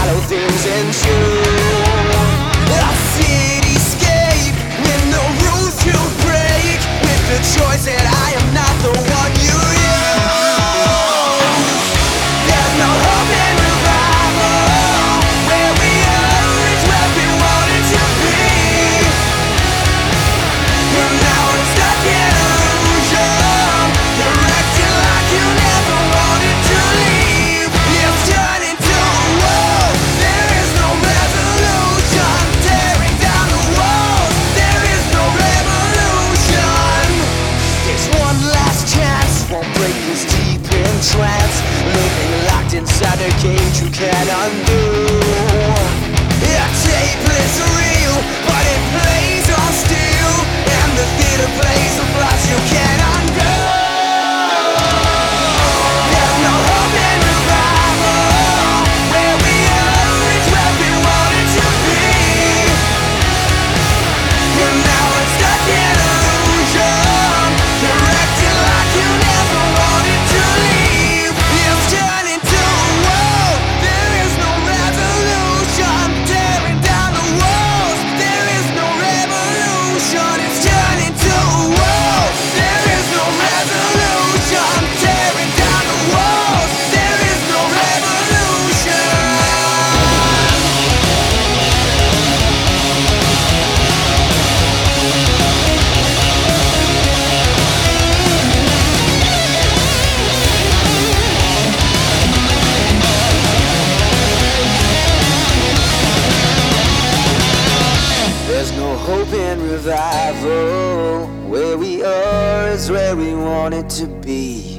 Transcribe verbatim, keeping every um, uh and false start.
follow things in tune. A cityscape with no rules to break, with the choice that I am not the one you use. There's no hope in revival. Where we are is where we wanted to be. And now we're stuck in illusion. You're acting like you never wanted to leave. It's turning to a war. There is no resolution. Tearing down the walls. There is no revolution. There's one last chance. Won't break this deep in trance. Living locked inside a cage you can't undo. A tape is real, but it plays on steel, and the theater plays a plot you can't undo. There's no hope in revival. Where we are is where we wanted to be. And now we're stuck in illusion. You're acting like you never wanted to leave. It's turning to a war. There is no resolution. Tearing down the walls. There is no revolution. It's turning to a war. There is no resolution. Tearing down the walls. There is no revolution. There's no hope in revival. Where we are is where we want it to be.